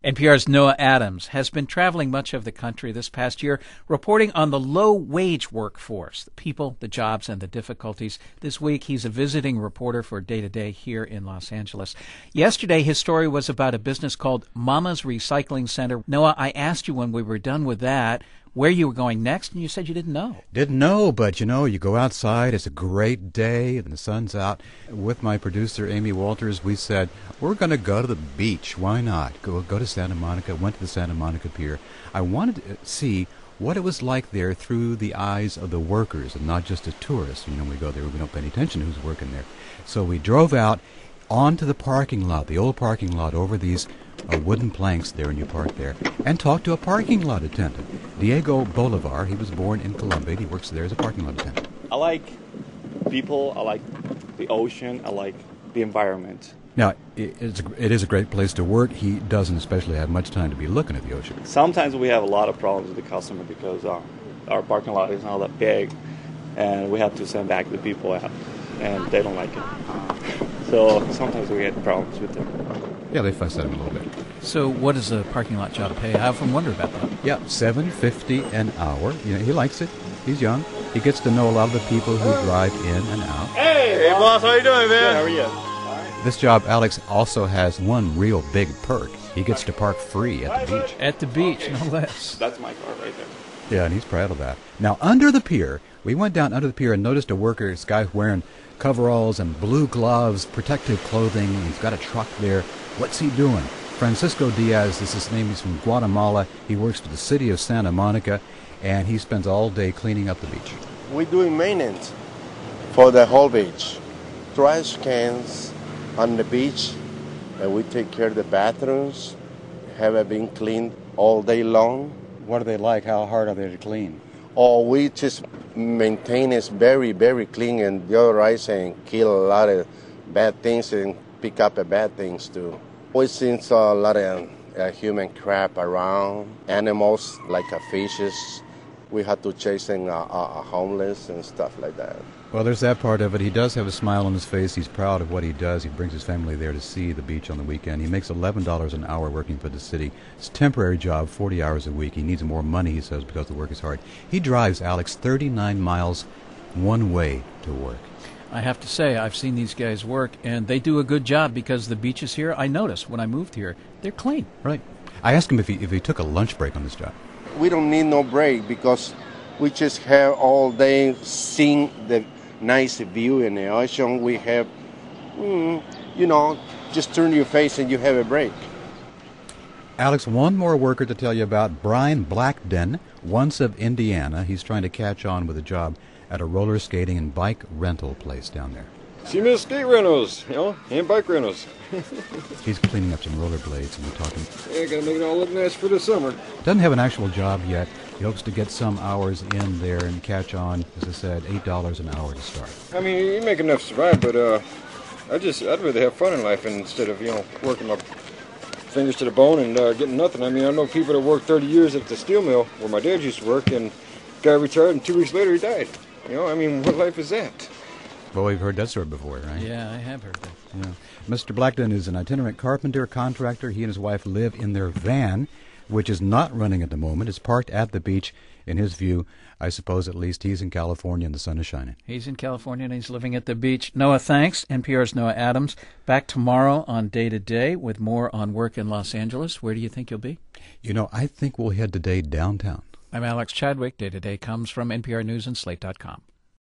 NPR's Noah Adams has been traveling much of the country this past year, reporting on the low-wage workforce, the people, the jobs, and the difficulties. This week, he's a visiting reporter for Day to Day here in Los Angeles. Yesterday, his story was about a business called Mama's Recycling Center. Noah, I asked you when we were done with that where you were going next, and you said you didn't know. Didn't know, but you go outside, it's a great day, and the sun's out. With my producer, Amy Walters, we said, we're going to go to the beach. Why not? Go to Santa Monica. Went to the Santa Monica Pier. I wanted to see what it was like there through the eyes of the workers and not just a tourist. We go there, we don't pay any attention to who's working there. So we drove out onto the parking lot, the old parking lot, over these wooden planks there, and you park there, and talk to a parking lot attendant. Diego Bolivar, he was born in Colombia. He works there as a parking lot attendant. I like people, I like the ocean, I like the environment. Now, it is a great place to work. He doesn't especially have much time to be looking at the ocean. Sometimes we have a lot of problems with the customer because our parking lot is not that big, and we have to send back the people out, and they don't like it. So sometimes we get problems with them. Yeah, they fuss at him a little bit. So what does a parking lot job pay? I often wonder about that. Yeah, $7.50 an hour. He likes it. He's young. He gets to know a lot of the people who drive in and out. Hey, boss, how you doing, man? Good, how are you? This job, Alex, also has one real big perk. He gets to park free at the beach. At the beach, no less. That's my car right there. Yeah, and he's proud of that. Now, under the pier, we went down under the pier and noticed a worker, this guy wearing coveralls and blue gloves, protective clothing. He's got a truck there. What's he doing? Francisco Diaz is his name. He's from Guatemala. He works for the city of Santa Monica, and he spends all day cleaning up the beach. We're doing maintenance for the whole beach. Trash cans on the beach, and we take care of the bathrooms, have it been cleaned all day long. What are they like? How hard are they to clean? Or we just maintain it very, very clean and deodorize and kill a lot of bad things and pick up the bad things too. We see a lot of human crap around, animals like fishes. We had to chase homeless and stuff like that. Well, there's that part of it. He does have a smile on his face. He's proud of what he does. He brings his family there to see the beach on the weekend. He makes $11 an hour working for the city. It's a temporary job, 40 hours a week. He needs more money, he says, because the work is hard. He drives, Alex, 39 miles one way to work. I have to say, I've seen these guys work, and they do a good job because the beaches here, I noticed when I moved here, they're clean. Right. I asked him if he took a lunch break on this job. We don't need no break because we just have all day seeing the nice view in the ocean. We have, just turn your face and you have a break. Alex, one more worker to tell you about, Brian Blackden, once of Indiana. He's trying to catch on with a job at a roller skating and bike rental place down there. See me skate rentals, and bike rentals. He's cleaning up some rollerblades, and we're talking. Yeah, gotta make it all look nice for the summer. Doesn't have an actual job yet. He hopes to get some hours in there and catch on. As I said, $8 an hour to start. I mean, you make enough to survive, but I'd rather have fun in life instead of working my fingers to the bone and getting nothing. I mean, I know people that worked 30 years at the steel mill where my dad used to work, and guy retired, and 2 weeks later he died. What life is that? Well, we've heard that story before, right? Yeah, I have heard that. Yeah. Mr. Blackden is an itinerant carpenter, contractor. He and his wife live in their van, which is not running at the moment. It's parked at the beach. In his view, I suppose at least he's in California and the sun is shining. He's in California and he's living at the beach. Noah, thanks. NPR's Noah Adams. Back tomorrow on Day to Day with more on work in Los Angeles. Where do you think you'll be? I think we'll head today downtown. I'm Alex Chadwick. Day to Day comes from NPR News and Slate.com.